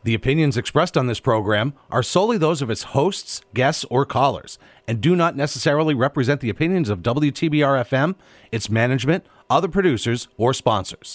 The opinions expressed on this program are solely those of its hosts, guests, or callers, and do not necessarily represent the opinions of WTBR-FM, its management, other producers, or sponsors.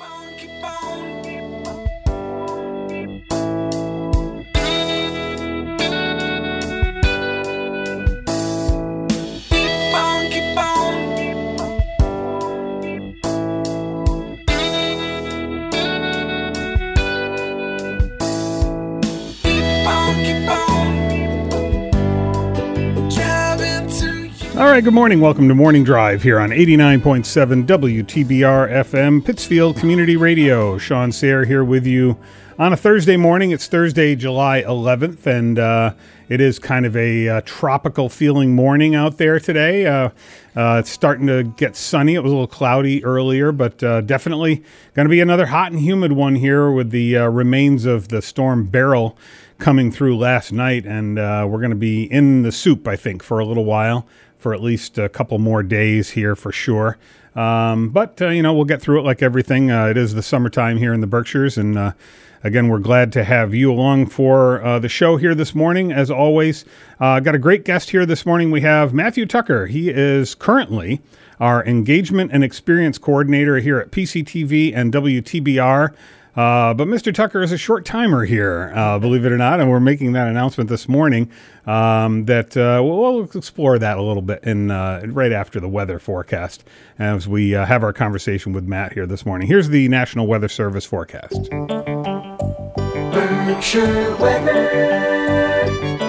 All right, good morning. Welcome to Morning Drive here on 89.7 WTBR-FM, Pittsfield Community Radio. Sean Sayre here with you on a Thursday morning. It's Thursday, July 11th, and it is kind of a tropical feeling morning out there today. It's starting to get sunny. It was a little cloudy earlier, but definitely going to be another hot and humid one here with the remains of the storm Beryl coming through last night, and we're going to be in the soup, I think, for a little while. For at least a couple more days here for sure. But we'll get through it like everything. It is the summertime here in the Berkshires. And again, we're glad to have you along for the show here this morning. As always, got a great guest here this morning. We have Matthew Tucker. He is currently our engagement and experience coordinator here at PCTV and WTBR. But Mr. Tucker is a short timer here, believe it or not, and we're making that announcement this morning that we'll explore that a little bit in right after the weather forecast as we have our conversation with Matt here this morning. Here's the National Weather Service forecast. Berkshire weather.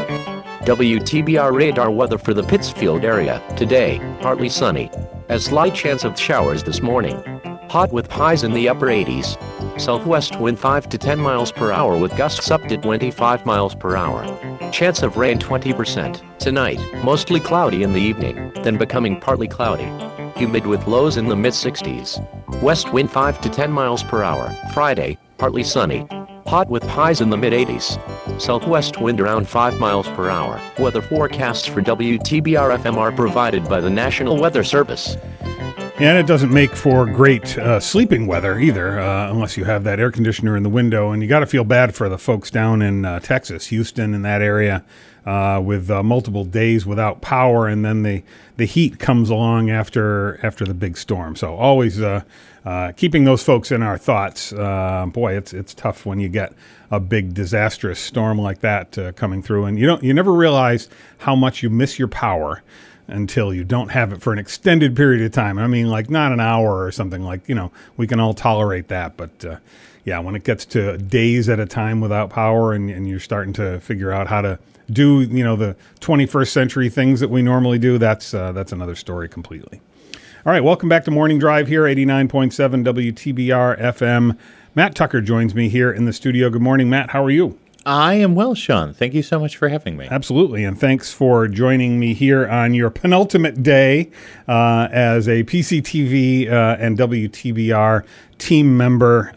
WTBR radar weather for the Pittsfield area. Today, partly sunny. A slight chance of showers this morning. Hot with highs in the upper 80s. Southwest wind 5 to 10 miles per hour with gusts up to 25 miles per hour. Chance of rain 20%. Tonight, mostly cloudy in the evening, then becoming partly cloudy. Humid with lows in the mid-60s. West wind 5 to 10 miles per hour. Friday, partly sunny. Hot with highs in the mid-80s. Southwest wind around 5 miles per hour. Weather forecasts for WTBR-FM are provided by the National Weather Service. And it doesn't make for great sleeping weather either, unless you have that air conditioner in the window. And you got to feel bad for the folks down in Texas, Houston, in that area, with multiple days without power, and then the heat comes along after the big storm. So always keeping those folks in our thoughts. Boy, it's tough when you get a big disastrous storm like that coming through, and you never realize how much you miss your power until you don't have it for an extended period of time. I mean, like not an hour or something, like, we can all tolerate that. But when it gets to days at a time without power and you're starting to figure out how to do, the 21st century things that we normally do, that's another story completely. All right, welcome back to Morning Drive here, 89.7 WTBR FM. Matt Tucker joins me here in the studio. Good morning, Matt. How are you? I am well, Sean. Thank you so much for having me. Absolutely, and thanks for joining me here on your penultimate day as a PCTV and WTBR team member.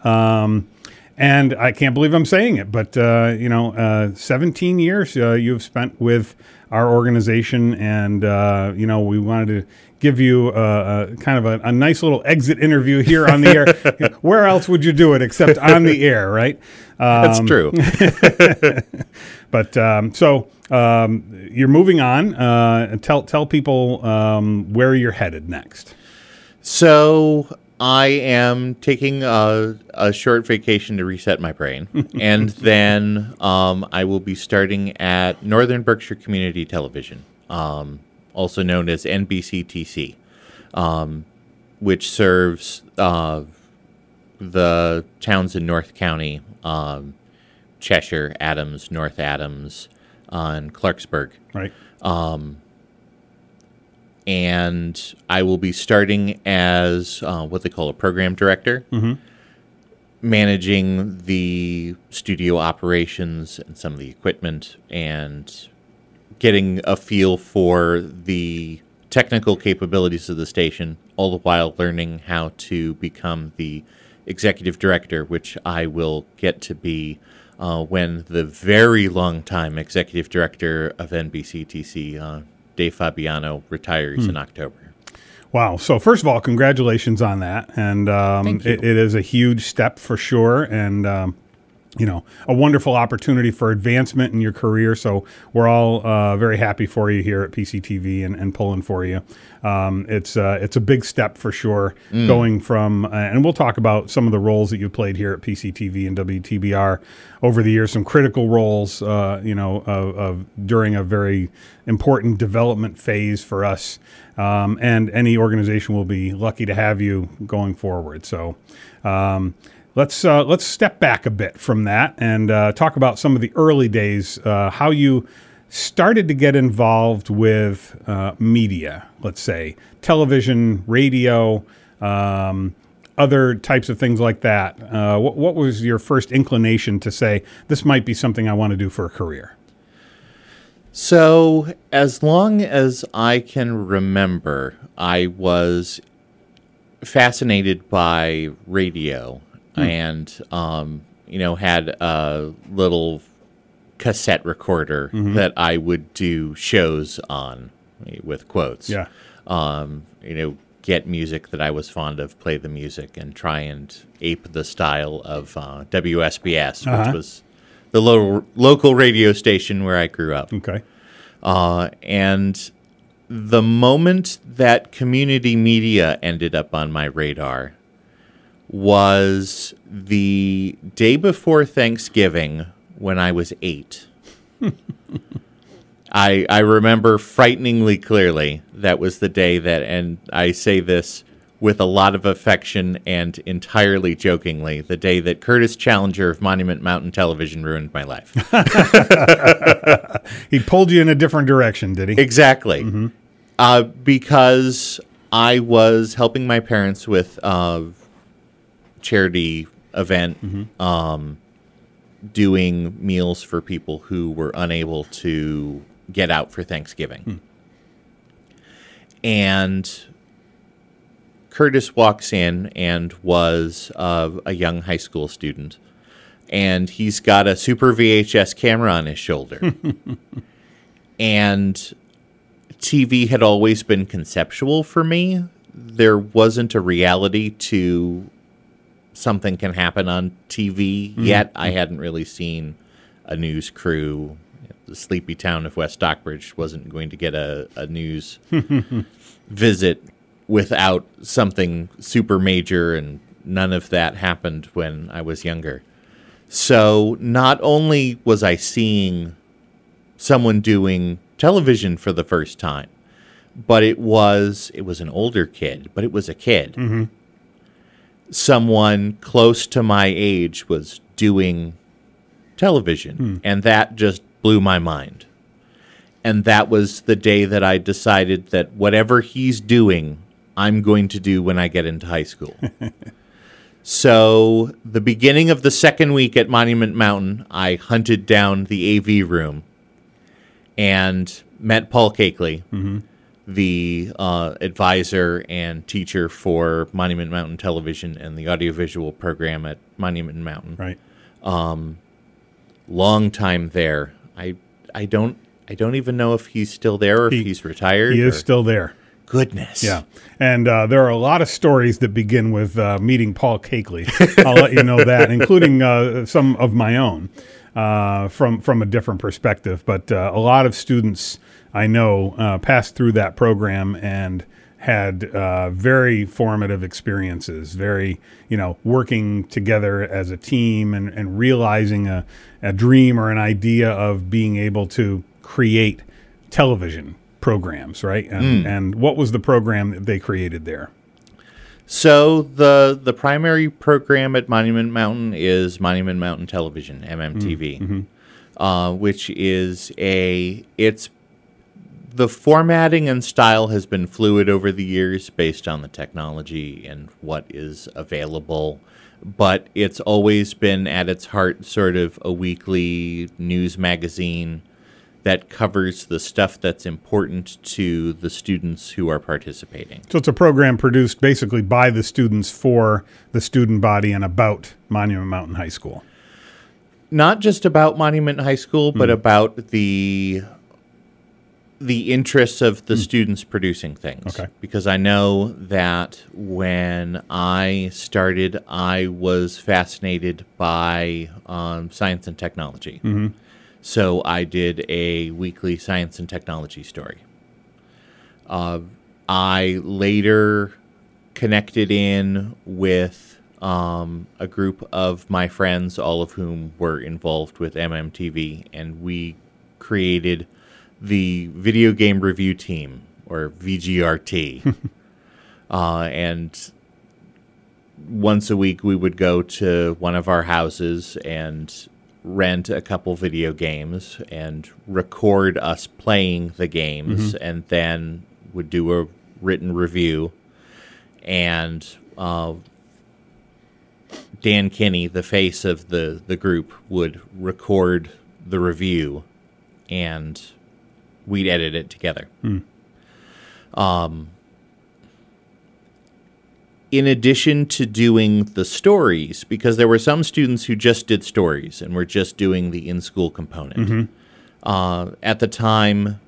And I can't believe I'm saying it, but 17 years you've spent with our organization, and we wanted to give you kind of a nice little exit interview here on the air. Where else would you do it except on the air, right? That's true. But you're moving on. Tell people where you're headed next. So I am taking a short vacation to reset my brain, and then I will be starting at Northern Berkshire Community Television, also known as NBCTC, which serves the towns in North County, Cheshire, Adams, North Adams, and Clarksburg. Right. And I will be starting as what they call a program director, managing the studio operations and some of the equipment and getting a feel for the technical capabilities of the station, all the while learning how to become the executive director, which I will get to be when the very long-time executive director of NBCTC, Dave Fabiano, retires in October. Wow. So first of all, congratulations on that. And Thank you. It is a huge step for sure. And a wonderful opportunity for advancement in your career. So we're all very happy for you here at PCTV and pulling for you. It's a big step for sure, going from, and we'll talk about some of the roles that you played here at PCTV and WTBR over the years, some critical roles, during a very important development phase for us. And any organization will be lucky to have you going forward. So, let's step back a bit from that and talk about some of the early days, how you started to get involved with media, let's say television, radio, other types of things like that. What was your first inclination to say, this might be something I want to do for a career? So, as long as I can remember, I was fascinated by radio. And, had a little cassette recorder that I would do shows on, with quotes. Yeah. Get music that I was fond of, play the music, and try and ape the style of WSBS, which was the local radio station where I grew up. Okay. And the moment that community media ended up on my radar was the day before Thanksgiving when I was 8. I remember frighteningly clearly that was the day that, and I say this with a lot of affection and entirely jokingly, the day that Curtis Challenger of Monument Mountain Television ruined my life. He pulled you in a different direction, did he? Exactly. Because I was helping my parents with charity event, doing meals for people who were unable to get out for Thanksgiving. And Curtis walks in and was a young high school student, and he's got a Super VHS camera on his shoulder. And TV had always been conceptual for me. There wasn't a reality to something can happen on TV yet. I hadn't really seen a news crew. The sleepy town of West Stockbridge wasn't going to get a news visit without something super major, and none of that happened when I was younger. So not only was I seeing someone doing television for the first time, but it was an older kid, but it was a kid. Someone close to my age was doing television, and that just blew my mind. And that was the day that I decided that whatever he's doing, I'm going to do when I get into high school. So the beginning of the second week at Monument Mountain, I hunted down the AV room and met Paul Cakeley, the advisor and teacher for Monument Mountain Television and the audiovisual program at Monument Mountain. Right. Long time there. I don't even know if he's still there or if he's retired. He is still there. Goodness. Yeah. And there are a lot of stories that begin with meeting Paul Cakeley. I'll let you know that, including some of my own from a different perspective. But a lot of students I know passed through that program and had very formative experiences, very, working together as a team and realizing a dream or an idea of being able to create television programs, right? And what was the program that they created there? So the primary program at Monument Mountain is Monument Mountain Television, MMTV, which is the formatting and style has been fluid over the years based on the technology and what is available, but it's always been at its heart sort of a weekly news magazine that covers the stuff that's important to the students who are participating. So it's a program produced basically by the students for the student body and about Monument Mountain High School. Not just about Monument High School, but about the the interests of the students producing things. Okay. Because I know that when I started, I was fascinated by science and technology. So I did a weekly science and technology story. I later connected in with a group of my friends, all of whom were involved with MMTV, and we created the video game review team, or VGRT. And once a week we would go to one of our houses and rent a couple video games and record us playing the games, and then would do a written review. And Dan Kinney, the face of the group, would record the review, and we'd edit it together. In addition to doing the stories, because there were some students who just did stories and were just doing the in-school component. At the time,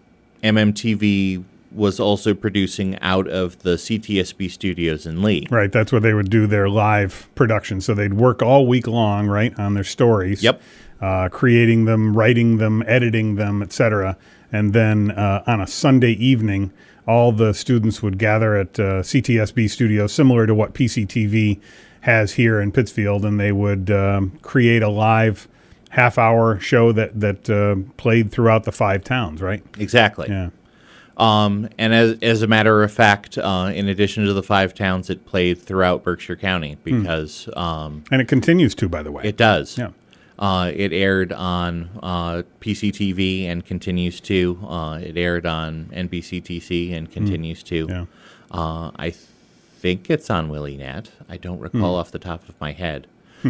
MMTV was also producing out of the CTSB studios in Lee. Right, that's where they would do their live production. So they'd work all week long, right, on their stories. Yep. Creating them, writing them, editing them, etc. And then on a Sunday evening, all the students would gather at CTSB studios, similar to what PCTV has here in Pittsfield, and they would create a live half-hour show that played throughout the 5 towns, right? Exactly. Yeah. And as a matter of fact, in addition to the 5 towns, it played throughout Berkshire County because... and it continues to, by the way. It does. Yeah. It aired on PCTV and continues to. It aired on NBCTC and continues to. Yeah. I think it's on WillieNet. I don't recall off the top of my head.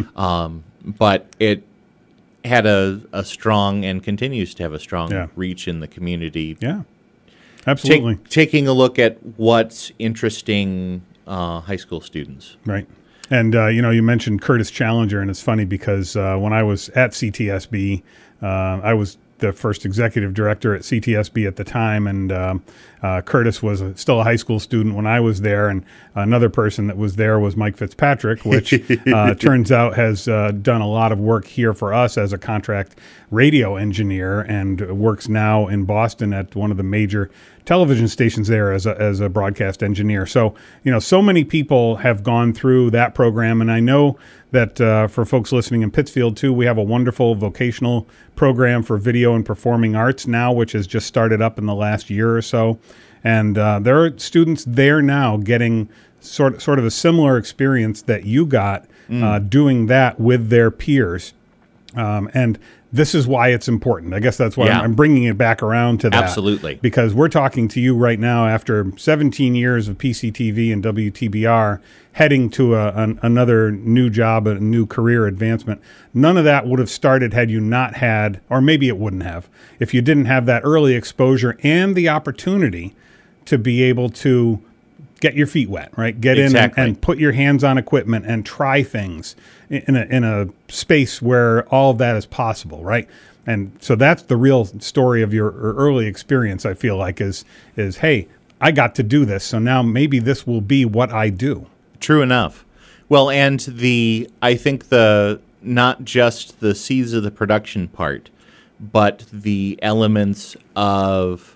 But it had a strong and continues to have a strong reach in the community. Yeah. Absolutely. Taking a look at what's interesting high school students. Right. And, you mentioned Curtis Challenger, and it's funny because when I was at CTSB, I was the first executive director at CTSB at the time, and Curtis was still a high school student when I was there, and another person that was there was Mike Fitzpatrick, which turns out has done a lot of work here for us as a contract radio engineer and works now in Boston at one of the major television stations there as a broadcast engineer. So, so many people have gone through that program, and I know that for folks listening in Pittsfield, too, we have a wonderful vocational program for video and performing arts now, which has just started up in the last year or so. And there are students there now getting sort of a similar experience that you got doing that with their peers. And this is why it's important. I guess that's why I'm bringing it back around to that. Absolutely. Because we're talking to you right now after 17 years of PCTV and WTBR, heading to another new job, a new career advancement. None of that would have started had you not had, or maybe it wouldn't have, if you didn't have that early exposure and the opportunity to be able to get your feet wet, right? Get in and put your hands on equipment and try things in a space where all of that is possible, right? And so that's the real story of your early experience, I feel like, is hey, I got to do this, so now maybe this will be what I do. True enough. Well, and I think not just the seeds of the production part, but the elements of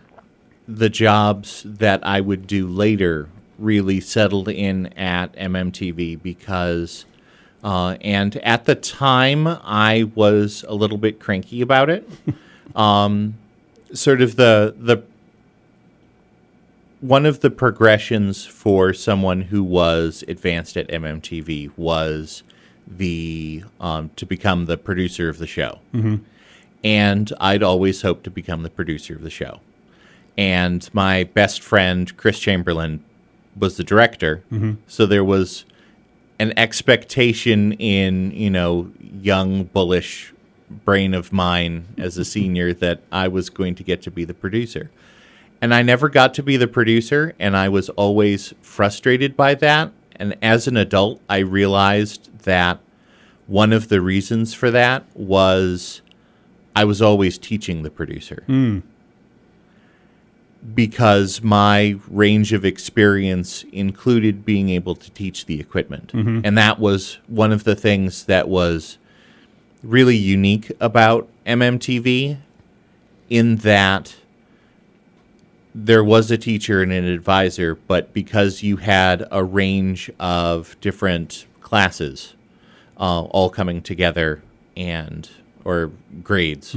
the jobs that I would do later really settled in at MMTV because, and at the time I was a little bit cranky about it. Sort of the one of the progressions for someone who was advanced at MMTV was to become the producer of the show. And I'd always hoped to become the producer of the show. And my best friend, Chris Chamberlain, was the director. So there was an expectation in, young, bullish brain of mine as a senior that I was going to get to be the producer. And I never got to be the producer, and I was always frustrated by that. And as an adult, I realized that one of the reasons for that was I was always teaching the producer. because my range of experience included being able to teach the equipment. And that was one of the things that was really unique about MMTV, in that there was a teacher and an advisor, but because you had a range of different classes all coming together or grades,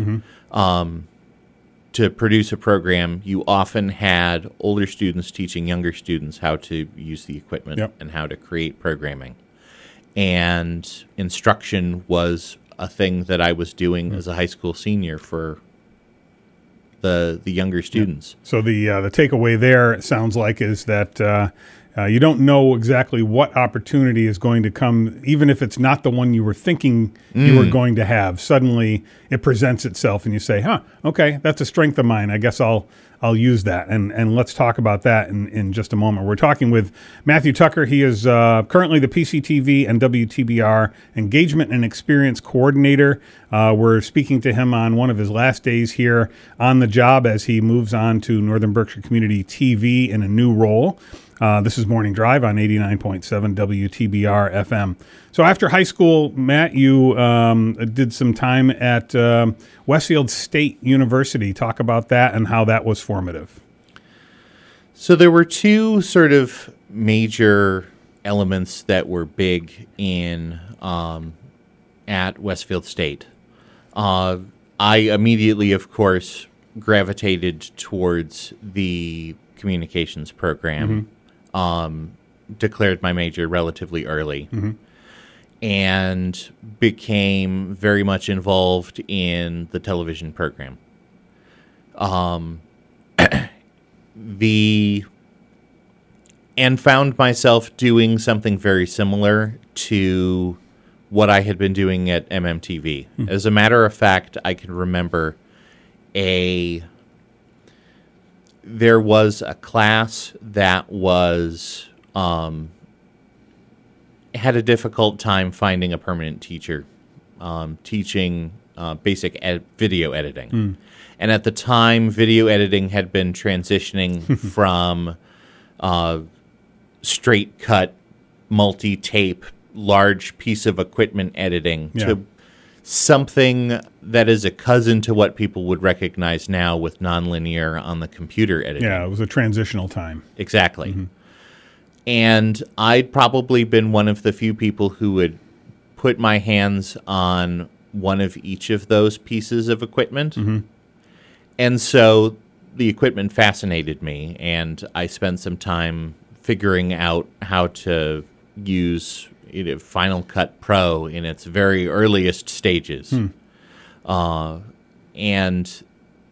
to produce a program, you often had older students teaching younger students how to use the equipment and how to create programming. And instruction was a thing that I was doing as a high school senior for the younger students. So the takeaway there, it sounds like, is that you don't know exactly what opportunity is going to come, even if it's not the one you were thinking you were going to have. Suddenly it presents itself and you say, okay, that's a strength of mine. I guess I'll use that. And let's talk about that in just a moment. We're talking with Matthew Tucker. He is currently the PCTV and WTBR Engagement and Experience Coordinator. We're speaking to him on one of his last days here on the job as he moves on to Northern Berkshire Community TV in a new role. This is Morning Drive on 89.7 WTBR FM. So after high school, Matt, you did some time at Westfield State University. Talk about that and how that was formative. So there were two sort of major elements that were big in at Westfield State. I immediately, of course, gravitated towards the communications program. Declared my major relatively early, and became very much involved in the television program. And found myself doing something very similar to what I had been doing at MMTV. As a matter of fact, I can remember there was a class that was had a difficult time finding a permanent teacher teaching basic video editing. And at the time, video editing had been transitioning from straight cut, multi-tape, large piece of equipment editing to something that is a cousin to what people would recognize now with nonlinear on the computer editing. Yeah, it was a transitional time. Exactly. And I'd probably been one of the few people who would put my hands on one of each of those pieces of equipment. And so the equipment fascinated me, and I spent some time figuring out how to use Final Cut Pro in its very earliest stages. And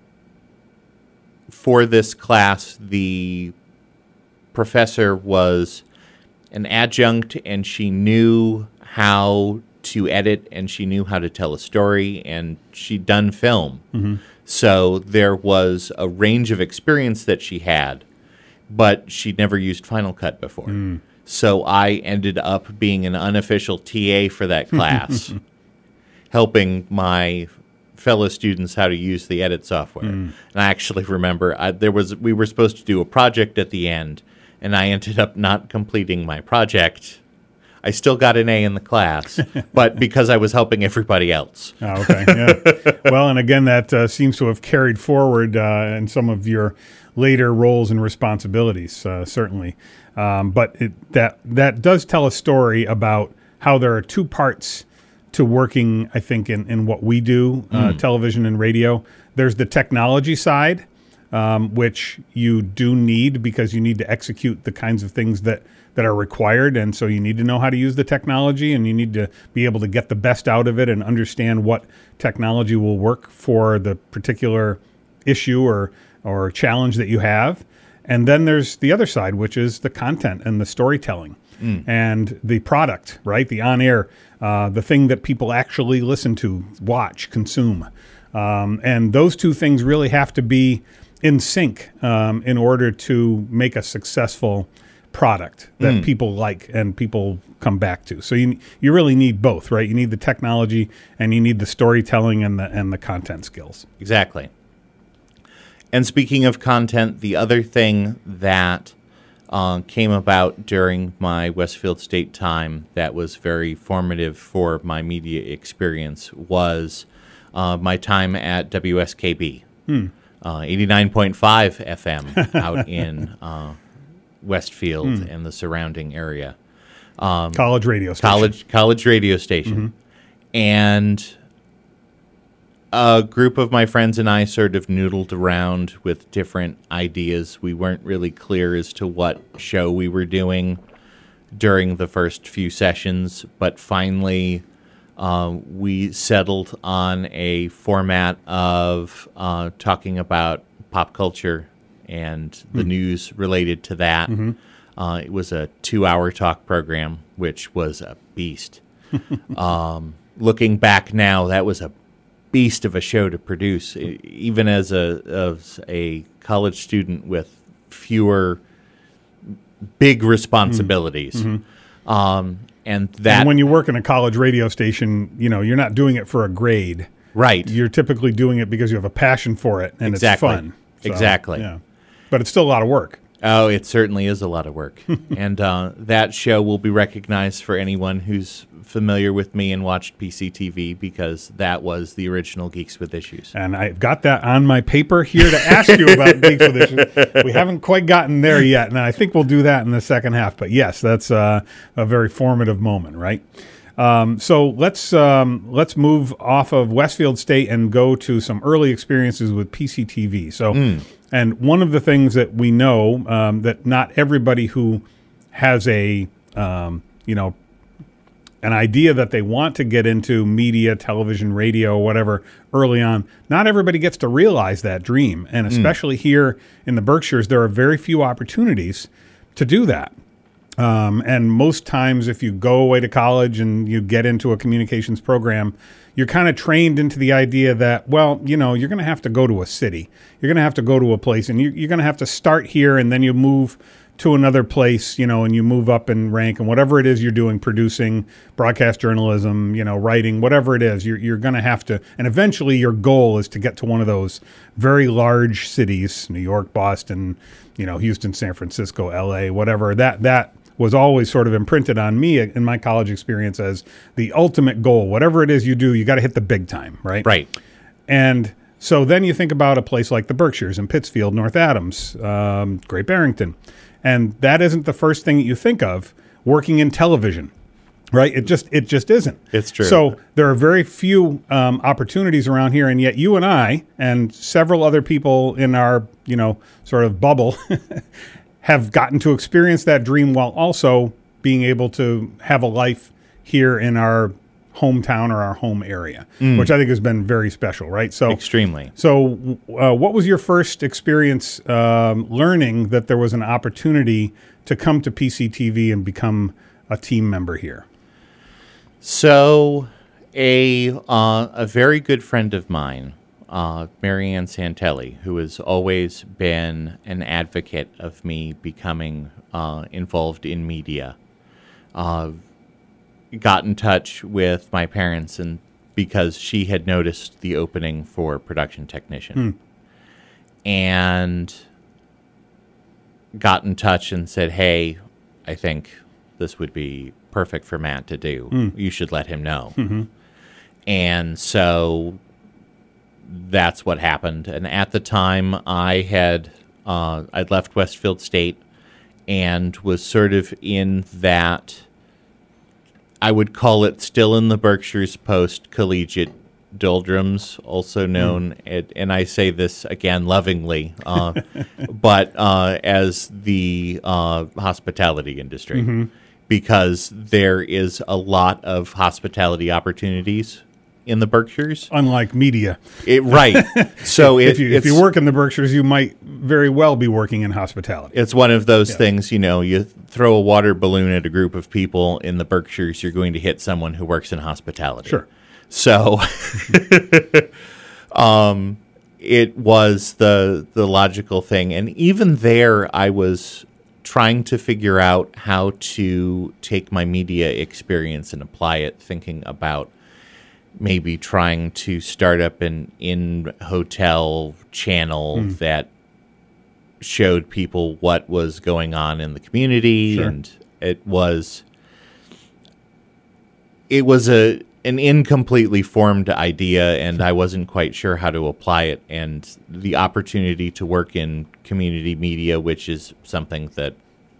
for this class, the professor was an adjunct, and she knew how to edit, and she knew how to tell a story, and she'd done film. So there was a range of experience that she had, but she'd never used Final Cut before. So I ended up being an unofficial TA for that class, helping my fellow students how to use the edit software. And I actually remember we were supposed to do a project at the end, and I ended up not completing my project. I still got an A in the class, but because I was helping everybody else. Oh, okay. Yeah. Well, and again, that seems to have carried forward in some of your later roles and responsibilities, certainly. But that does tell a story about how there are two parts to working, I think, in what we do, television and radio. There's the technology side, which you do need because you need to execute the kinds of things that are required. And so you need to know how to use the technology, and you need to be able to get the best out of it and understand what technology will work for the particular issue or challenge that you have. And then there's the other side, which is the content and the storytelling and the product, right? The on-air, the thing that people actually listen to, watch, consume. And those two things really have to be in sync in order to make a successful product that people like and people come back to. So you really need both, right? You need the technology and you need the storytelling and the content skills. Exactly. And speaking of content, the other thing that came about during my Westfield State time that was very formative for my media experience was my time at WSKB, 89.5 FM out in Westfield and the surrounding area. College radio station. College radio station. And a group of my friends and I sort of noodled around with different ideas. We weren't really clear as to what show we were doing during the first few sessions, but finally we settled on a format of talking about pop culture and the news related to that. It was a 2-hour talk program, which was a beast. Looking back now, that was a beast of a show to produce, even as a college student with fewer big responsibilities. And when you work in a college radio station, you're not doing it for a grade. Right. You're typically doing it because you have a passion for it, and Exactly. it's fun. So, Exactly. Yeah. But it's still a lot of work. Oh, it certainly is a lot of work. And that show will be recognized for anyone who's familiar with me and watched PCTV, because that was the original Geeks with Issues. And I've got that on my paper here to ask you about Geeks with Issues. We haven't quite gotten there yet, and I think we'll do that in the second half. But yes, that's a very formative moment, right? So let's move off of Westfield State and go to some early experiences with PCTV. So, and one of the things that we know that not everybody who has an idea that they want to get into media, television, radio, whatever, early on, not everybody gets to realize that dream. And especially here in the Berkshires, there are very few opportunities to do that. And most times if you go away to college and you get into a communications program, you're kind of trained into the idea that, well, you're going to have to go to a city. You're going to have to go to a place, and you're going to have to start here, and then you move to another place, and you move up in rank, and whatever it is you're doing, producing, broadcast journalism, writing, whatever it is, you're going to have to, and eventually your goal is to get to one of those very large cities, New York, Boston, Houston, San Francisco, LA, whatever. That was always sort of imprinted on me in my college experience as the ultimate goal. Whatever it is you do, you got to hit the big time, right? Right. And so then you think about a place like the Berkshires in Pittsfield, North Adams, Great Barrington. And that isn't the first thing that you think of working in television, right? It just isn't. It's true. So there are very few opportunities around here, and yet you and I and several other people in our, sort of bubble have gotten to experience that dream while also being able to have a life here in our hometown or our home area, which I think has been very special, right? So extremely. So what was your first experience learning that there was an opportunity to come to PCTV and become a team member here? So a very good friend of mine, Marianne Santelli, who has always been an advocate of me becoming involved in media, got in touch with my parents, and because she had noticed the opening for production technician, and got in touch and said, "Hey, I think this would be perfect for Matt to do. You should let him know." And so that's what happened. And at the time, I'd left Westfield State and was sort of in that, I would call it still in the Berkshires post-collegiate doldrums, also known, and I say this again lovingly, but as the hospitality industry, because there is a lot of hospitality opportunities in the Berkshires. Unlike media. Right. So if you work in the Berkshires, you might very well be working in hospitality. It's one of those things, you throw a water balloon at a group of people in the Berkshires, you're going to hit someone who works in hospitality. Sure. So it was the logical thing. And even there, I was trying to figure out how to take my media experience and apply it, thinking about maybe trying to start up an in-hotel channel that showed people what was going on in the community. Sure. And it was an incompletely formed idea, and I wasn't quite sure how to apply it. And the opportunity to work in community media, which is something that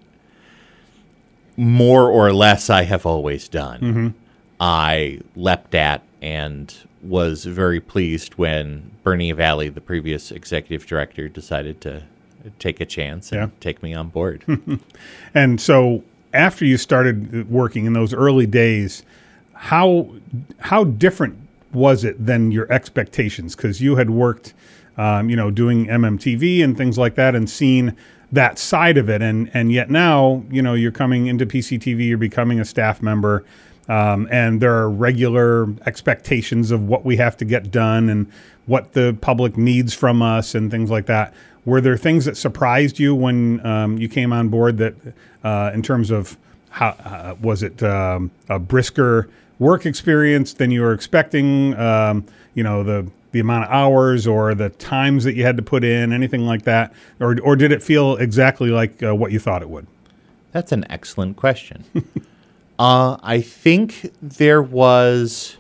more or less I have always done, I leapt at and was very pleased when Bernie Valley, the previous executive director, decided to take a chance and take me on board. And so after you started working in those early days, how different was it than your expectations? Because you had worked, doing MMTV and things like that and seen that side of it. And yet now, you're coming into PCTV, you're becoming a staff member, and there are regular expectations of what we have to get done and what the public needs from us and things like that. Were there things that surprised you when you came on board that in terms of how was it a brisker work experience than you were expecting, the amount of hours or the times that you had to put in, anything like that? Or did it feel exactly like what you thought it would? That's an excellent question. I think there was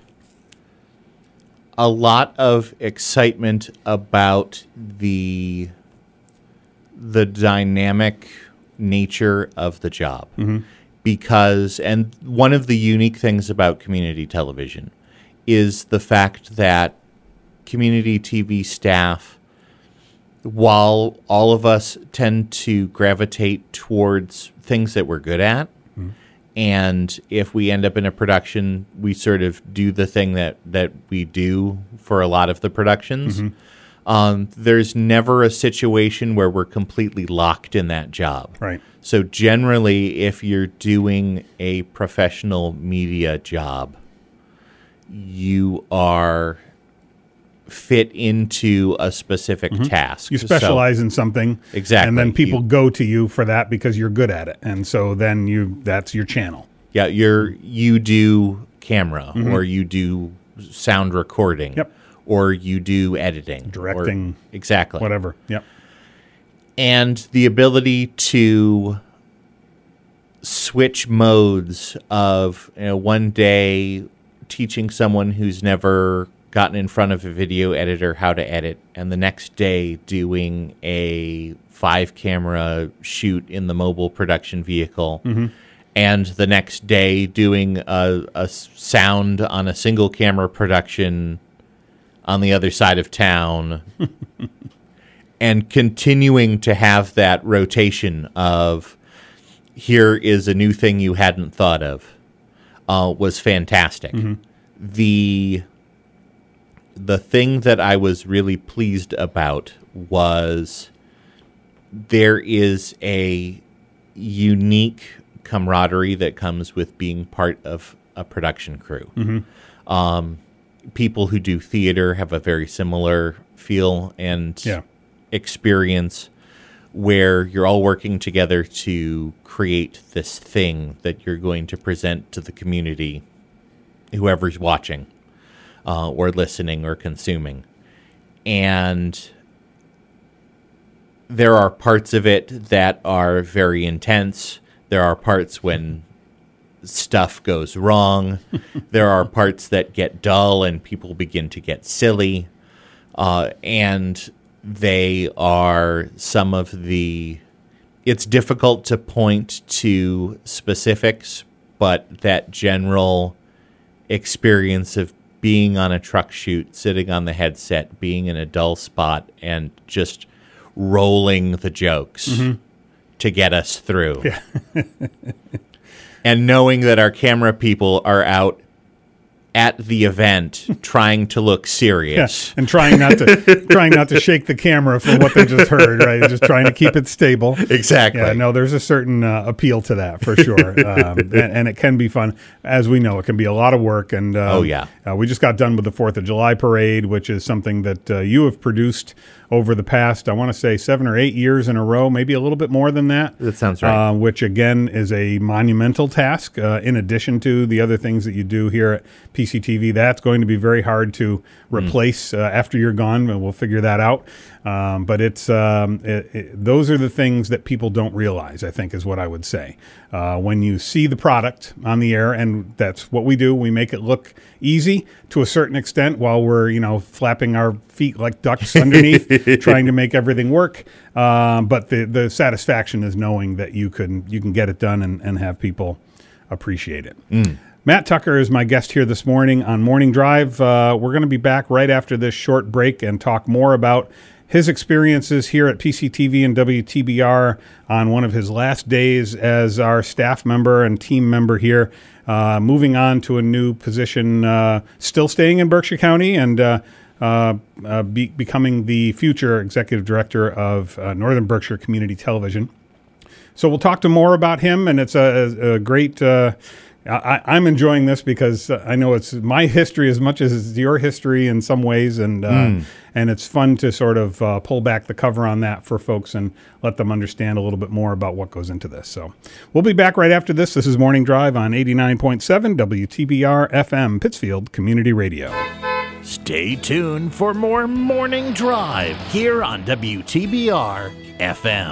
a lot of excitement about the dynamic nature of the job. Because, and one of the unique things about community television is the fact that community TV staff, while all of us tend to gravitate towards things that we're good at, and if we end up in a production, we sort of do the thing that we do for a lot of the productions. There's never a situation where we're completely locked in that job. Right. So generally, if you're doing a professional media job, you are fit into a specific task. You specialize in something. Exactly. And then people go to you for that because you're good at it. And so then that's your channel. Yeah, you do camera or you do sound recording. Yep. Or you do editing. Directing. Exactly. Whatever. Yep. And the ability to switch modes of one day teaching someone who's never gotten in front of a video editor how to edit, and the next day doing a 5-camera shoot in the mobile production vehicle, and the next day doing a sound on a single camera production on the other side of town, and continuing to have that rotation of here is a new thing you hadn't thought of was fantastic. The thing that I was really pleased about was there is a unique camaraderie that comes with being part of a production crew. People who do theater have a very similar feel and experience where you're all working together to create this thing that you're going to present to the community, whoever's watching or listening or consuming. And there are parts of it that are very intense. There are parts when stuff goes wrong. There are parts that get dull and people begin to get silly. And they are some of the... It's difficult to point to specifics, but that general experience of being on a truck shoot, sitting on the headset, being in a dull spot, and just rolling the jokes to get us through. Yeah. And knowing that our camera people are out at the event trying to look serious. And trying not to shake the camera from what they just heard, right? Just trying to keep it stable. Exactly. Yeah, no, there's a certain appeal to that for sure. And it can be fun. As we know, it can be a lot of work. And we just got done with the 4th of July parade, which is something that you have produced over the past, I want to say 7 or 8 years in a row, maybe a little bit more than that. That sounds right. Which, again, is a monumental task in addition to the other things that you do here at PCTV. That's going to be very hard to replace after you're gone, and we'll figure that out. But it's those are the things that people don't realize, I think, is what I would say. When you see the product on the air, and that's what we do, we make it look easy to a certain extent while we're, flapping our feet like ducks underneath, trying to make everything work. But the satisfaction is knowing that you can get it done and have people appreciate it. Matt Tucker is my guest here this morning on Morning Drive. We're going to be back right after this short break and talk more about his experiences here at PCTV and WTBR on one of his last days as our staff member and team member here, moving on to a new position, still staying in Berkshire County and becoming the future executive director of Northern Berkshire Community Television. So we'll talk to more about him, and it's a great... I'm enjoying this because I know it's my history as much as it's your history in some ways, and it's fun to sort of pull back the cover on that for folks and let them understand a little bit more about what goes into this. So we'll be back right after this. This is Morning Drive on 89.7 WTBR FM, Pittsfield Community Radio. Stay tuned for more Morning Drive here on WTBR FM.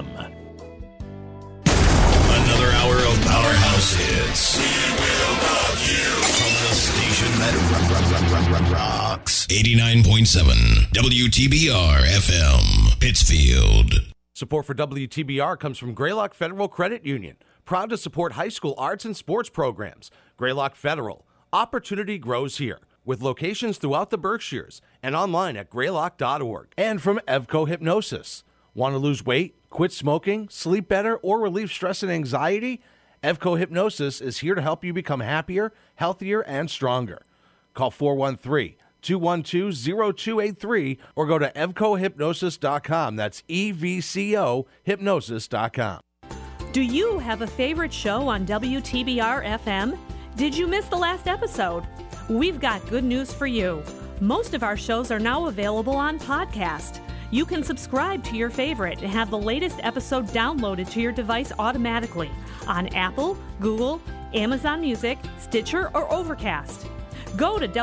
Another hour of Powerhouse hits. We will rock you. From the station that rocks. 89.7 WTBR FM, Pittsfield. Support for WTBR comes from Greylock Federal Credit Union. Proud to support high school arts and sports programs. Greylock Federal. Opportunity grows here. With locations throughout the Berkshires and online at greylock.org. And from Evco Hypnosis. Want to lose weight, quit smoking, sleep better, or relieve stress and anxiety? Evco Hypnosis is here to help you become happier, healthier, and stronger. Call 413-212-0283 or go to evcohypnosis.com. That's EVCO hypnosis.com. Do you have a favorite show on WTBR FM? Did you miss the last episode? We've got good news for you. Most of our shows are now available on podcast. You can subscribe to your favorite and have the latest episode downloaded to your device automatically on Apple, Google, Amazon Music, Stitcher, or Overcast. Go to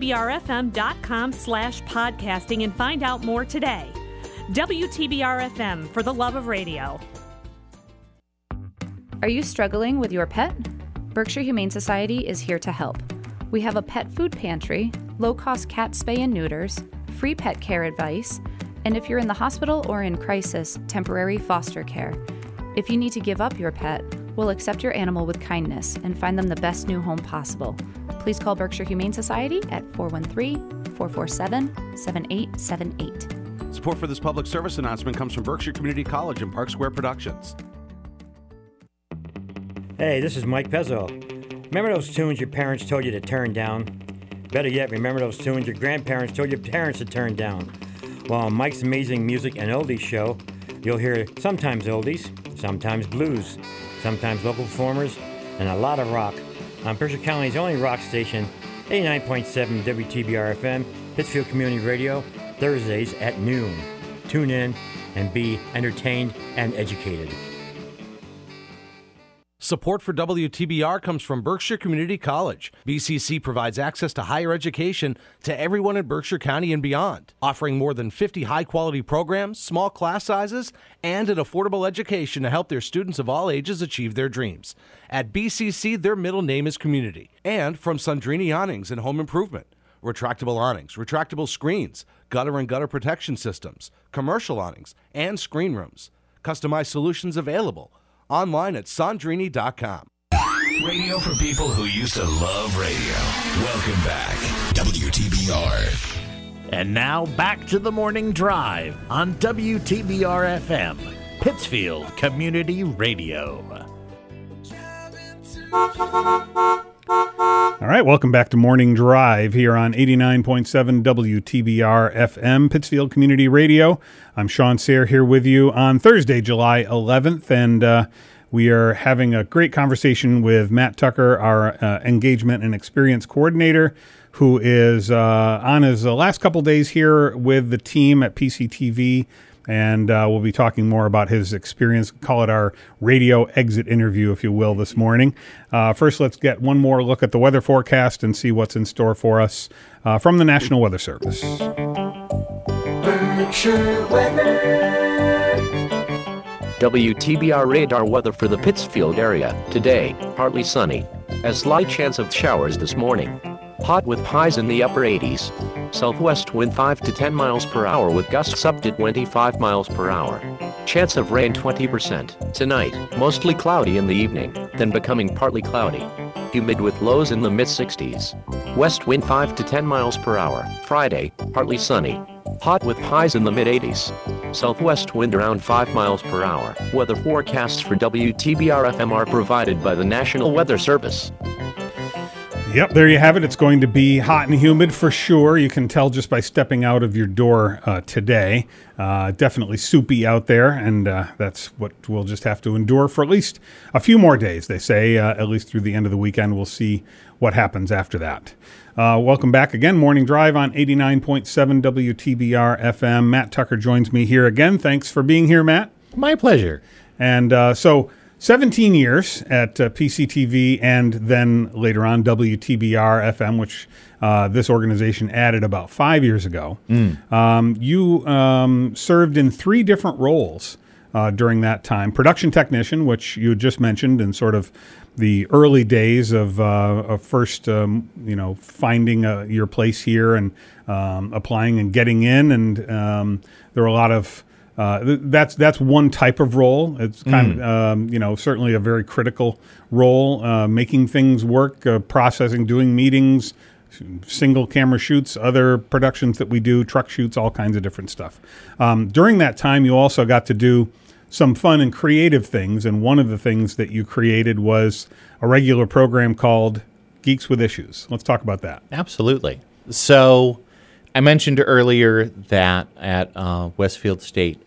WTBRFM.com/podcasting and find out more today. WTBR FM, for the love of radio. Are you struggling with your pet? Berkshire Humane Society is here to help. We have a pet food pantry, low-cost cat spay and neuters, free pet care advice, and if you're in the hospital or in crisis, temporary foster care. If you need to give up your pet, we'll accept your animal with kindness and find them the best new home possible. Please call Berkshire Humane Society at 413-447-7878. Support for this public service announcement comes from Berkshire Community College and Park Square Productions. Hey, this is Mike Pezzo. Remember those tunes your parents told you to turn down? Better yet, remember those tunes your grandparents told your parents to turn down? Well, on Mike's Amazing Music and Oldies show, you'll hear sometimes oldies, sometimes blues, sometimes local performers, and a lot of rock on Berkshire County's only rock station, 89.7 WTBR FM, Pittsfield Community Radio, Thursdays at noon. Tune in and be entertained and educated. Support for WTBR comes from Berkshire Community College. BCC provides access to higher education to everyone in Berkshire County and beyond, offering more than 50 high-quality programs, small class sizes, and an affordable education to help their students of all ages achieve their dreams. At BCC, their middle name is community. And from Sundrini Awnings and Home Improvement, retractable awnings, retractable screens, gutter and gutter protection systems, commercial awnings, and screen rooms. Customized solutions available. Online at Sandrini.com. Radio for people who used to love radio. Welcome back. WTBR. And now back to the Morning Drive on WTBR FM, Pittsfield Community Radio. All right, welcome back to Morning Drive here on 89.7 WTBR FM, Pittsfield Community Radio. I'm Sean Sayre here with you on Thursday, July 11th, and we are having a great conversation with Matt Tucker, our engagement and experience coordinator, who is on his last couple days here with the team at PCTV And we'll be talking more about his experience. Call it our radio exit interview, if you will, this morning. First, let's get one more look at the weather forecast and see what's in store for us from the National Weather Service. Berkshire weather. WTBR radar weather for the Pittsfield area. Today, partly sunny. A slight chance of showers this morning. Hot with highs in the upper 80s. Southwest wind 5 to 10 miles per hour with gusts up to 25 miles per hour. Chance of rain 20%. Tonight, mostly cloudy in the evening, then becoming partly cloudy. Humid with lows in the mid-60s. West wind 5 to 10 miles per hour. Friday, partly sunny. Hot with highs in the mid-80s. Southwest wind around 5 miles per hour. Weather forecasts for WTBR-FM are provided by the National Weather Service. Yep, there you have it. It's going to be hot and humid for sure. You can tell just by stepping out of your door today. Definitely soupy out there, and that's what we'll just have to endure for at least a few more days, they say. At least through the end of the weekend. We'll see what happens after that. Welcome back again. Morning Drive on 89.7 WTBR FM. Matt Tucker joins me here again. Thanks for being here, Matt. My pleasure. And so 17 years at PCTV and then later on WTBR FM, which this organization added about 5 years ago. You served in 3 different roles during that time. Production technician, which you just mentioned, in sort of the early days of first, finding your place here and applying and getting in. And there were a lot of that's one type of role. It's kind of, certainly a very critical role, making things work, processing, doing meetings, single camera shoots, other productions that we do, truck shoots, all kinds of different stuff. During that time, you also got to do some fun and creative things, and one of the things that you created was a regular program called Geeks with Issues. Let's talk about that. Absolutely. So I mentioned earlier that at Westfield State,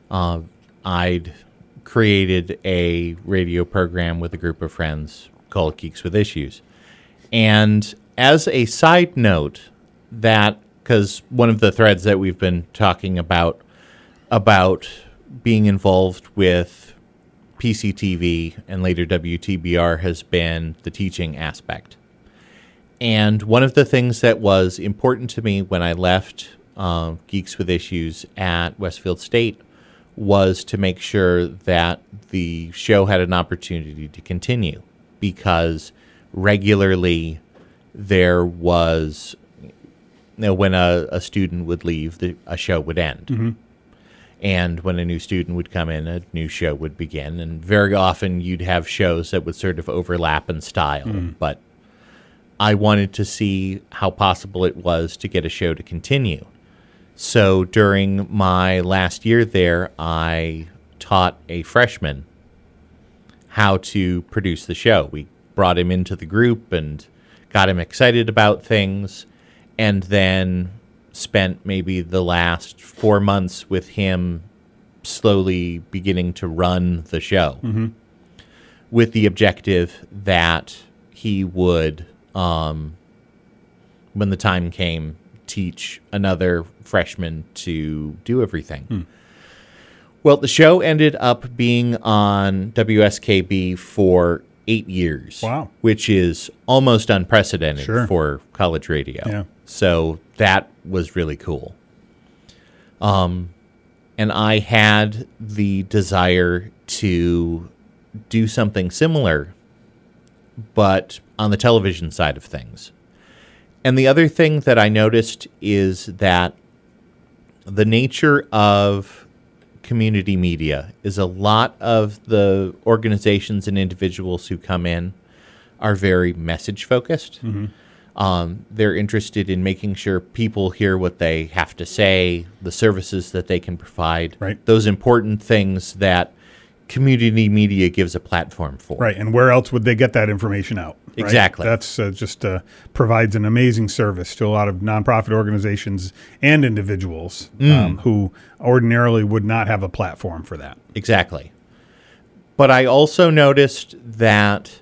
I'd created a radio program with a group of friends called Geeks with Issues. And as a side note, that, because one of the threads that we've been talking about being involved with PCTV and later WTBR has been the teaching aspect. And one of the things that was important to me when I left Geeks with Issues at Westfield State was to make sure that the show had an opportunity to continue, because regularly there was, when a student would leave, a show would end. Mm-hmm. And when a new student would come in, a new show would begin. And very often you'd have shows that would sort of overlap in style. But I wanted to see how possible it was to get a show to continue. So during my last year there, I taught a freshman how to produce the show. We brought him into the group and got him excited about things, and then spent maybe the last 4 months with him slowly beginning to run the show, with the objective that he would, when the time came, teach another freshman to do everything. Well, the show ended up being on WSKB for 8 years. Wow. Which is almost unprecedented for college radio. Yeah. So that was really cool. And I had the desire to do something similar, but on the television side of things. And the other thing that I noticed is that the nature of community media is a lot of the organizations and individuals who come in are very message focused. They're interested in making sure people hear what they have to say, the services that they can provide, those important things that community media gives a platform for. Right, and where else would they get that information out? Right? Exactly. That's just provides an amazing service to a lot of nonprofit organizations and individuals who ordinarily would not have a platform for that. Exactly. But I also noticed that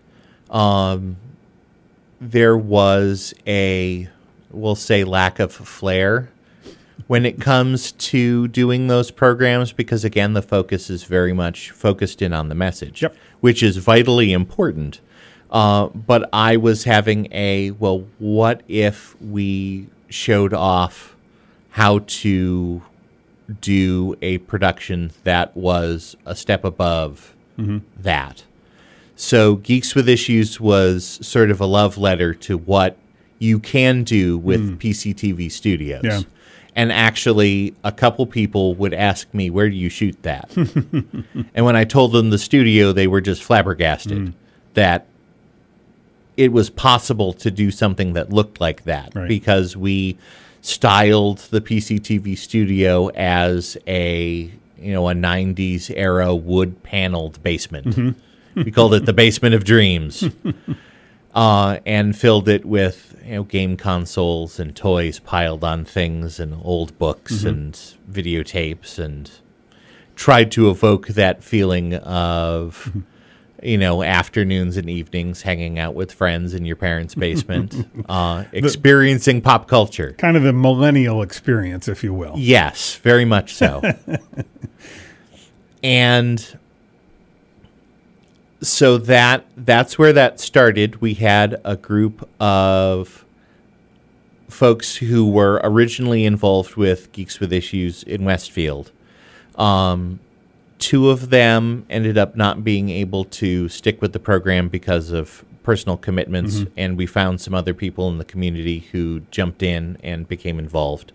there was a, we'll say, lack of flair when it comes to doing those programs, because again, the focus is very much focused in on the message, which is vitally important. But I was having what if we showed off how to do a production that was a step above that? So Geeks with Issues was sort of a love letter to what you can do with PCTV Studios. Yeah. And actually, a couple people would ask me, where do you shoot that? And when I told them the studio, they were just flabbergasted that it was possible to do something that looked like that, because we styled the PCTV studio as a 90s era wood paneled basement. We called it the Basement of Dreams, and filled it with game consoles and toys piled on things and old books and videotapes, and tried to evoke that feeling of afternoons and evenings hanging out with friends in your parents' basement, experiencing pop culture. Kind of the millennial experience, if you will. Yes, very much so. And so that's where that started. We had a group of folks who were originally involved with Geeks with Issues in Westfield. Two of them ended up not being able to stick with the program because of personal commitments, and we found some other people in the community who jumped in and became involved.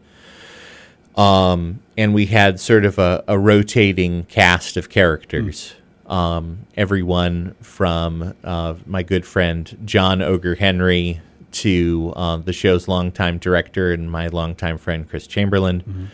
And we had sort of a rotating cast of characters. Everyone from my good friend John Ogre Henry to the show's longtime director and my longtime friend Chris Chamberlain,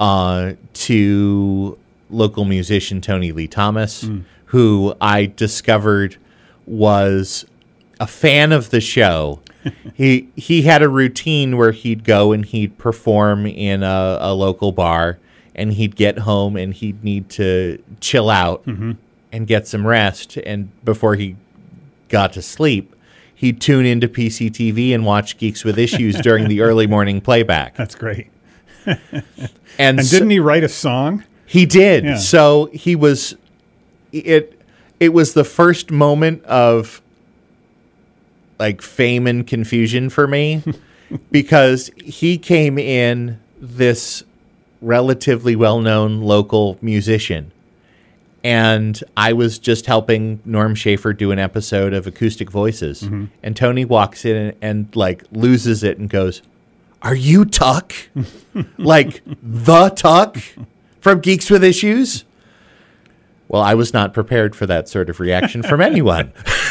to local musician Tony Lee Thomas, who I discovered was a fan of the show. He had a routine where he'd go and he'd perform in a local bar, and he'd get home and he'd need to chill out and get some rest. And before he got to sleep, he'd tune into PCTV and watch Geeks with Issues during the early morning playback. That's great. And didn't he write a song? He did. Yeah. So he was. It was the first moment of like fame and confusion for me because he came in this relatively well-known local musician, and I was just helping Norm Schaefer do an episode of Acoustic Voices, and Tony walks in and like loses it and goes, "Are you Tuck? Like the Tuck from Geeks with Issues?" Well, I was not prepared for that sort of reaction from anyone.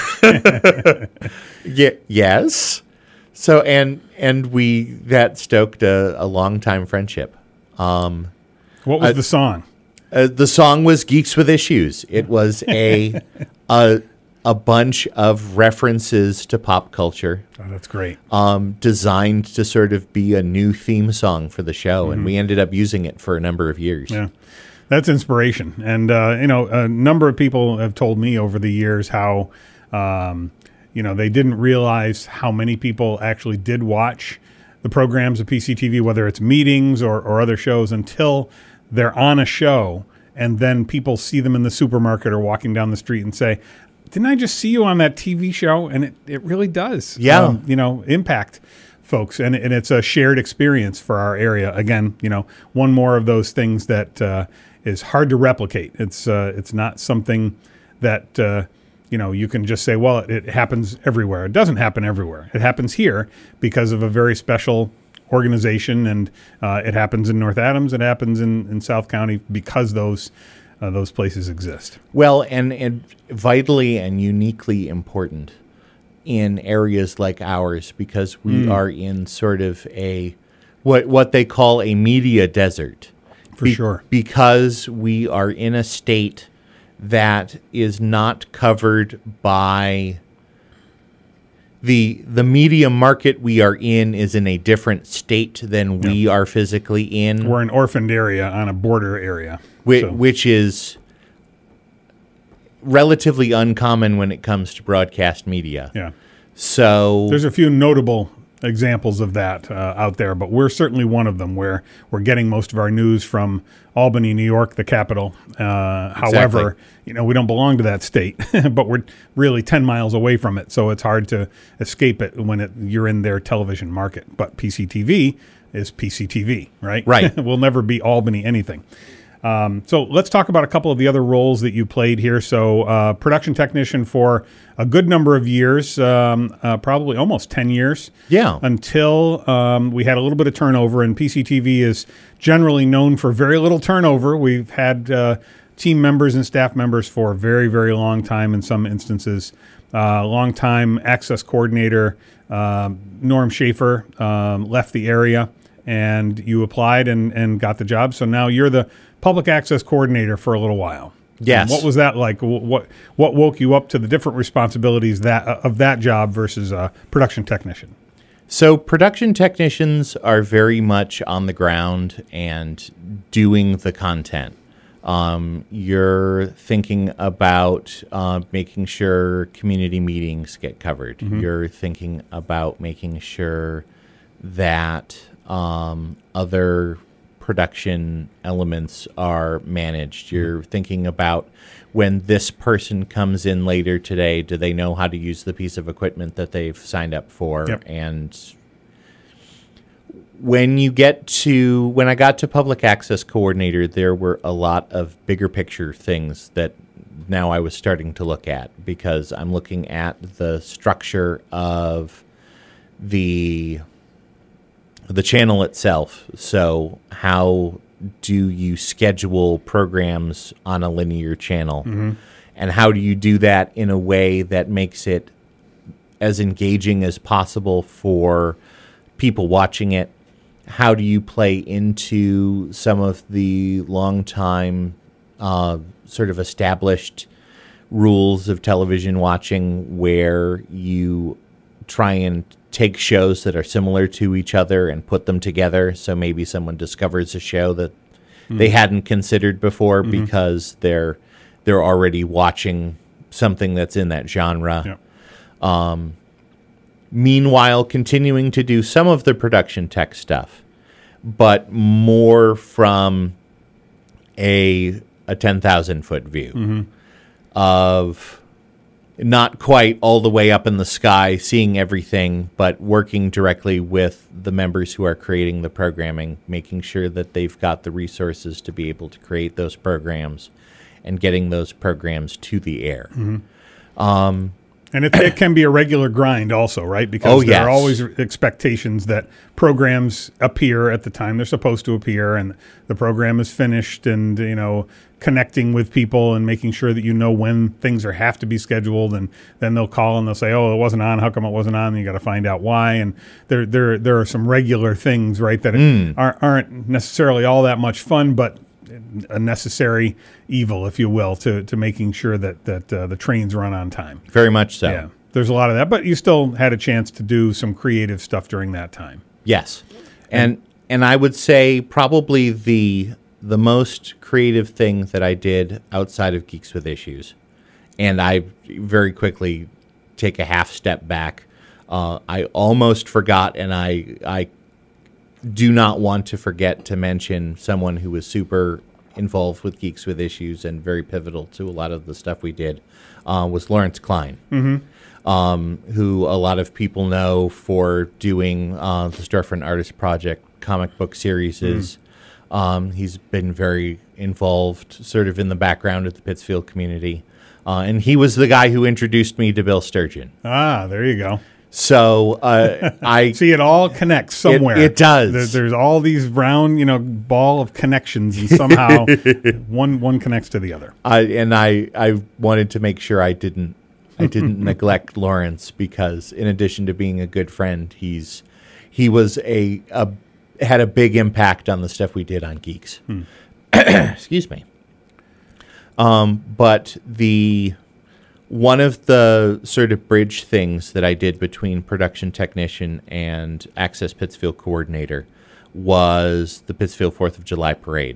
Yes. So and that stoked a long-time friendship. What was the song? The song was Geeks with Issues. It was a bunch of references to pop culture. Oh, that's great. Designed to sort of be a new theme song for the show, and we ended up using it for a number of years. Yeah. That's inspiration. And, a number of people have told me over the years how, they didn't realize how many people actually did watch the programs of PCTV, whether it's meetings or other shows, until they're on a show and then people see them in the supermarket or walking down the street and say, "Didn't I just see you on that TV show?" And it really does, impact folks. And it's a shared experience for our area. Again, one more of those things that is hard to replicate. It's not something that you can just say, well, it happens everywhere. It doesn't happen everywhere. It happens here because of a very special organization, and it happens in North Adams. It happens in South County because those places exist. Well, and vitally and uniquely important in areas like ours, because we are in sort of a what they call a media desert. For sure. Because we are in a state that is not covered by the media market we are in is in a different state than we are physically in. We're an orphaned area on a border area. Which is relatively uncommon when it comes to broadcast media. Yeah. So there's a few notable examples of that out there, but we're certainly one of them where we're getting most of our news from Albany, New York, the capital. However, we don't belong to that state, but we're really 10 miles away from it, so it's hard to escape it when you're in their television market. But PCTV is PCTV, right? Right. We'll never be Albany anything. So let's talk about a couple of the other roles that you played here. So production technician for a good number of years, probably almost 10 years. Yeah. Until we had a little bit of turnover, and PCTV is generally known for very little turnover. We've had team members and staff members for a very, very long time in some instances. Long-time access coordinator Norm Schaefer left the area, and you applied and got the job. So now you're the public access coordinator for a little while. Yes. What was that like? What woke you up to the different responsibilities of that job versus a production technician? So production technicians are very much on the ground and doing the content. You're thinking about making sure community meetings get covered. Mm-hmm. You're thinking about making sure that other production elements are managed. You're thinking about when this person comes in later today, do they know how to use the piece of equipment that they've signed up for? Yep. And when I got to public access coordinator, there were a lot of bigger picture things that now I was starting to look at, because I'm looking at the structure of the channel itself. So how do you schedule programs on a linear channel? Mm-hmm. And how do you do that in a way that makes it as engaging as possible for people watching it? How do you play into some of the long-time sort of established rules of television watching, where you try and take shows that are similar to each other and put them together? So maybe someone discovers a show that they hadn't considered before because they're already watching something that's in that genre. Yep. Meanwhile, continuing to do some of the production tech stuff, but more from a 10,000-foot view of not quite all the way up in the sky, seeing everything, but working directly with the members who are creating the programming, making sure that they've got the resources to be able to create those programs and getting those programs to the air. And it can be a regular grind also, right? Because there are always expectations that programs appear at the time they're supposed to appear, and the program is finished, and, connecting with people and making sure that when things have to be scheduled, and then they'll call and they'll say, oh, it wasn't on. How come it wasn't on? And you got to find out why. And there are some regular things, right, that aren't necessarily all that much fun, but a necessary evil, if you will, to making sure that the trains run on time. Very much so. Yeah, there's a lot of that, but you still had a chance to do some creative stuff during that time. Yes, and I would say probably the most creative thing that I did outside of Geeks with Issues, and I very quickly take a half step back. I almost forgot, and I do not want to forget to mention someone who was super involved with Geeks with Issues and very pivotal to a lot of the stuff we did, was Lawrence Klein, who a lot of people know for doing the Storefront Artist Project comic book series. He's been very involved sort of in the background of the Pittsfield community. And he was the guy who introduced me to Bill Sturgeon. Ah, there you go. So I see it all connects somewhere. It does. There's all these round, ball of connections, and somehow one connects to the other. I wanted to make sure I didn't neglect Lawrence, because in addition to being a good friend, he was had a big impact on the stuff we did on Geeks. Excuse me. But one of the sort of bridge things that I did between production technician and Access Pittsfield coordinator was the Pittsfield 4th of July parade.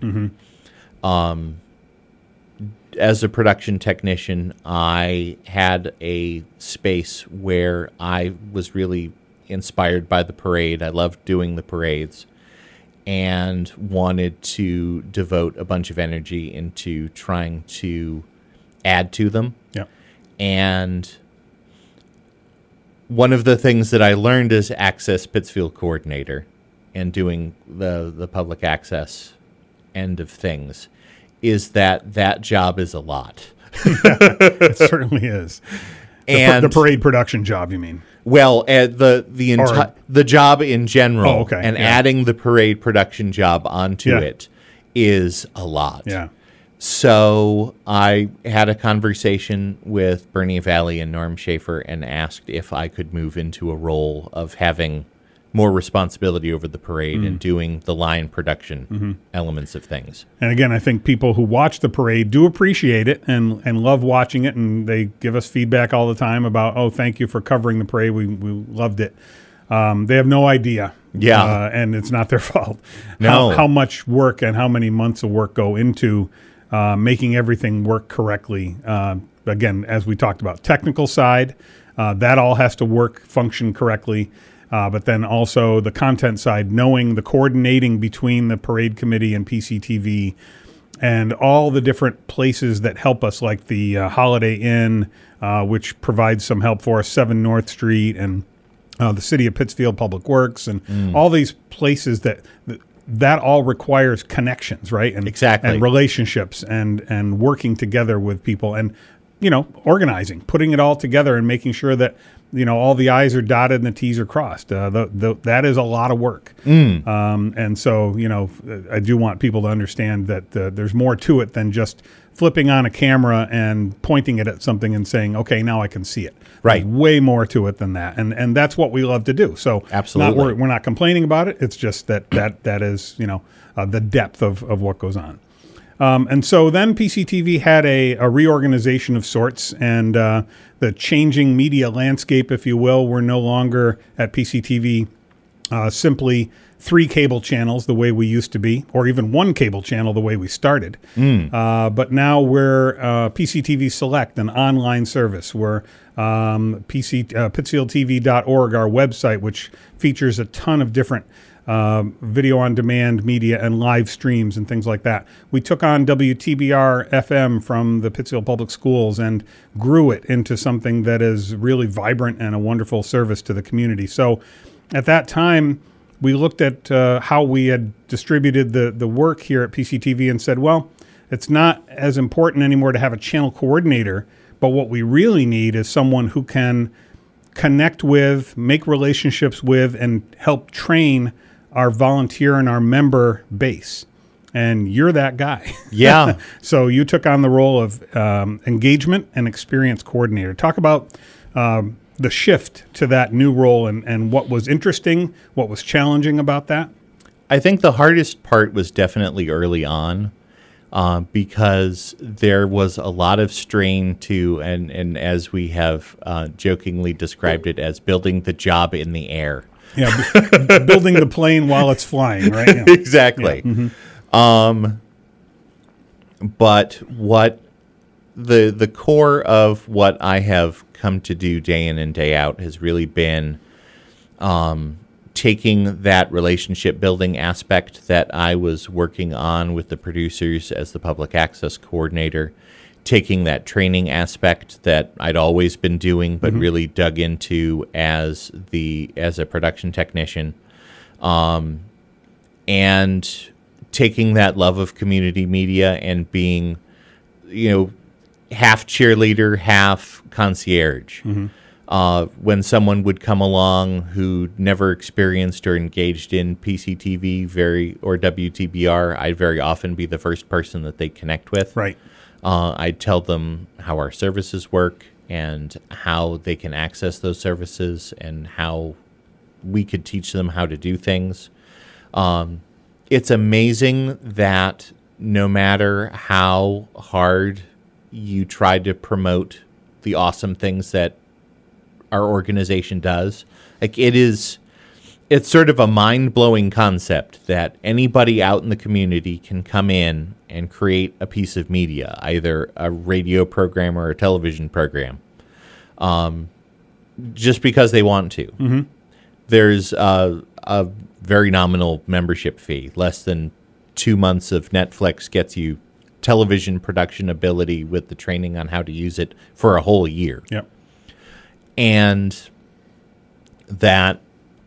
As a production technician, I had a space where I was really inspired by the parade. I loved doing the parades and wanted to devote a bunch of energy into trying to add to them. Yeah. And one of the things that I learned as Access Pittsfield coordinator and doing the public access end of things is that job is a lot. It certainly is. The parade production job, you mean? Well, the job in general, Oh, okay, and yeah. adding the parade production job onto Yeah. it is a lot. Yeah. So I had a conversation with Bernie Valley and Norm Schaefer and asked if I could move into a role of having more responsibility over the parade and doing the line production elements of things. And again, I think people who watch the parade do appreciate it and love watching it, and they give us feedback all the time about, oh, thank you for covering the parade. We loved it. They have no idea. Yeah. And it's not their fault. No. How much work and how many months of work go into making everything work correctly. Again, as we talked about, technical side, that all has to function correctly. But then also the content side, knowing the coordinating between the parade committee and PCTV and all the different places that help us, like the Holiday Inn, which provides some help for us, 7 North Street, and the City of Pittsfield Public Works, and all these places that all requires connections, right? And Exactly. and relationships and working together with people and, organizing, putting it all together and making sure that, all the I's are dotted and the T's are crossed. That is a lot of work. And so, I do want people to understand that there's more to it than just flipping on a camera and pointing it at something and saying, okay, now I can see it. Right. There's way more to it than that. And that's what we love to do. So Absolutely. we're not complaining about it. It's just that is, the depth of what goes on. And so then PCTV had a reorganization of sorts, and the changing media landscape, if you will. We're no longer at PCTV simply 3 cable channels the way we used to be, or even 1 cable channel the way we started. But now we're PCTV Select, an online service. We're pittsfieldtv.org, our website, which features a ton of different video on demand media and live streams and things like that. We took on WTBR FM from the Pittsfield Public Schools and grew it into something that is really vibrant and a wonderful service to the community. So at that time, we looked at how we had distributed the work here at PCTV and said, well, it's not as important anymore to have a channel coordinator, but what we really need is someone who can connect with, make relationships with, and help train our volunteer and our member base. And you're that guy. Yeah. So you took on the role of engagement and experience coordinator. Talk about the shift to that new role and what was interesting, what was challenging about that. I think the hardest part was definitely early on, because there was a lot of strain to, and as we have jokingly described it, as building the job in the air. Yeah, building the plane while it's flying, right? Yeah. Exactly. Yeah. Mm-hmm. But what the core of what I have come to do day in and day out has really been taking that relationship building aspect that I was working on with the producers as the public access coordinator, taking that training aspect that I'd always been doing but really dug into as a production technician, and taking that love of community media and being, half cheerleader, half concierge. When someone would come along who never experienced or engaged in PCTV or WTBR, I'd very often be the first person that they connect with. Right. I'd tell them how our services work and how they can access those services and how we could teach them how to do things. It's amazing that no matter how hard you try to promote the awesome things that our organization does, it's sort of a mind-blowing concept that anybody out in the community can come in and create a piece of media, either a radio program or a television program, just because they want to. there's a very nominal membership fee. Less than 2 months of Netflix gets you television production ability with the training on how to use it for a whole year. Yep. And that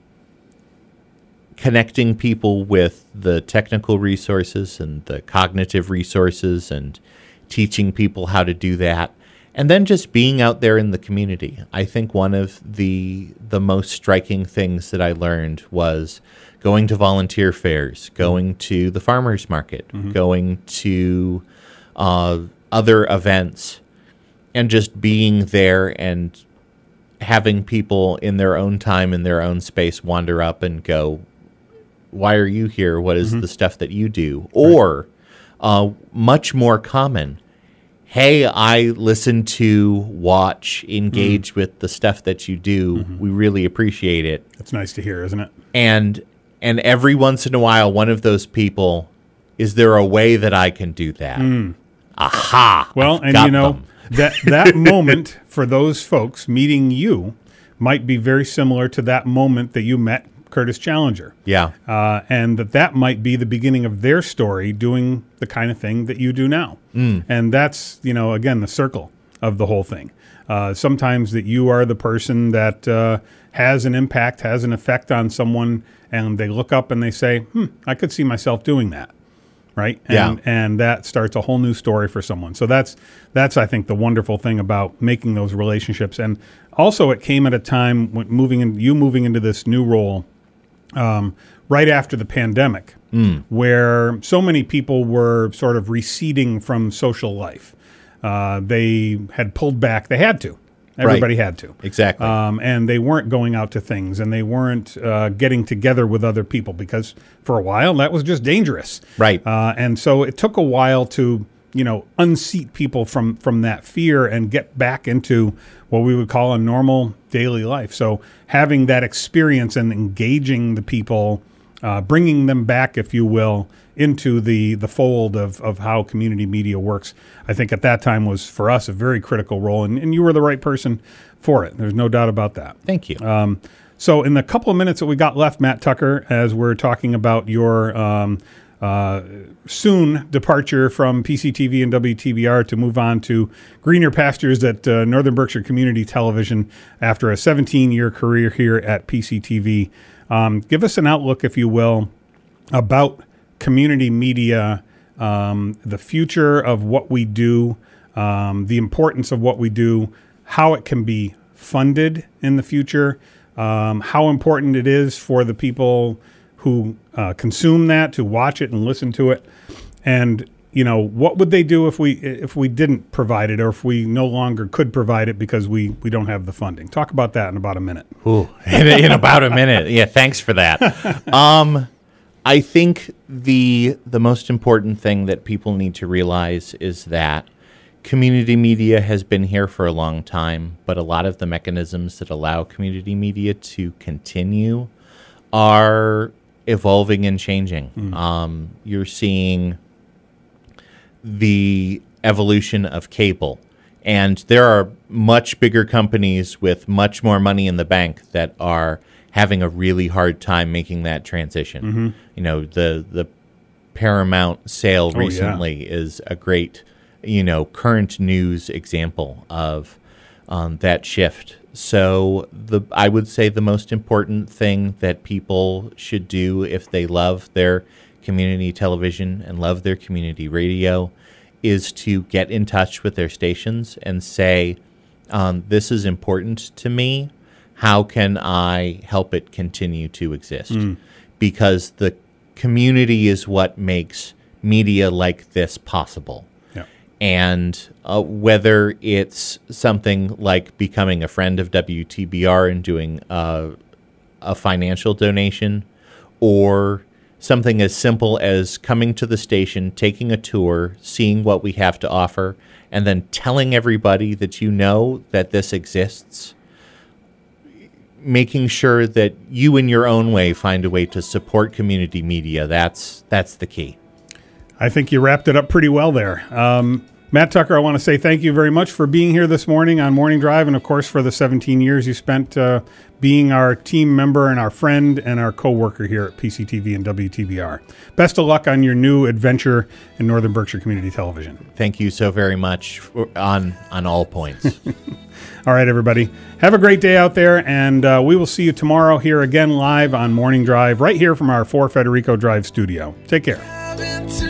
connecting people with the technical resources and the cognitive resources and teaching people how to do that, and then just being out there in the community. I think one of the most striking things that I learned was going to volunteer fairs, going to the farmers market, going to other events, and just being there and having people in their own time, in their own space, wander up and go, why are you here? What is the stuff that you do? Or much more common, hey, I listen to, watch, engage with the stuff that you do. We really appreciate it. That's nice to hear, isn't it? And every once in a while, one of those people, is there a way that I can do that? Aha! Well, I've and got you know, them. that moment for those folks meeting you might be very similar to that moment that you met Curtis Challenger. Yeah. And that might be the beginning of their story doing the kind of thing that you do now. And that's, you know, again, the circle of the whole thing. Sometimes that you are the person that has an impact, has an effect on someone, and they look up and they say, I could see myself doing that. Right. And that starts a whole new story for someone. So that's I think the wonderful thing about making those relationships. And also it came at a time when moving into this new role right after the pandemic, where so many people were sort of receding from social life. They had pulled back. They had to. Everybody had to. Exactly. And they weren't going out to things, and they weren't getting together with other people, because for a while that was just dangerous. Right. And so it took a while to, you know, unseat people from that fear and get back into what we would call a normal daily life. So having that experience and engaging the people, bringing them back, if you will, into the fold of how community media works, I think at that time was, for us, a very critical role. And you were the right person for it. There's no doubt about that. Thank you. So in the couple of minutes that we got left, Matt Tucker, as we're talking about your soon departure from PCTV and WTBR to move on to greener pastures at Northern Berkshire Community Television after a 17-year career here at PCTV. Give us an outlook, if you will, about community media, the future of what we do, the importance of what we do, how it can be funded in the future, how important it is for the people who consume that, to watch it and listen to it. And, you know, what would they do if we didn't provide it, or if we no longer could provide it because we don't have the funding? Talk about that in about a minute. Ooh, in about a minute. Yeah, thanks for that. I think the most important thing that people need to realize is that community media has been here for a long time, but a lot of the mechanisms that allow community media to continue are evolving and changing. You're seeing the evolution of cable, and there are much bigger companies with much more money in the bank that are having a really hard time making that transition. You know, the Paramount sale recently is a great, you know, current news example of that shift. So I would say the most important thing that people should do if they love their community television and love their community radio is to get in touch with their stations and say, this is important to me. How can I help it continue to exist? Because the community is what makes media like this possible. And whether it's something like becoming a friend of WTBR and doing a financial donation, or something as simple as coming to the station, taking a tour, seeing what we have to offer, and then telling everybody that you know that this exists, making sure that you in your own way find a way to support community media, that's the key. I think you wrapped it up pretty well there. Matt Tucker, I want to say thank you very much for being here this morning on Morning Drive, and of course for the 17 years you spent being our team member and our friend and our co-worker here at PCTV and WTBR. Best of luck on your new adventure in Northern Berkshire Community Television. Thank you so very much on all points. All right, everybody. Have a great day out there, and we will see you tomorrow here again live on Morning Drive, right here from our 4 Federico Drive studio. Take care.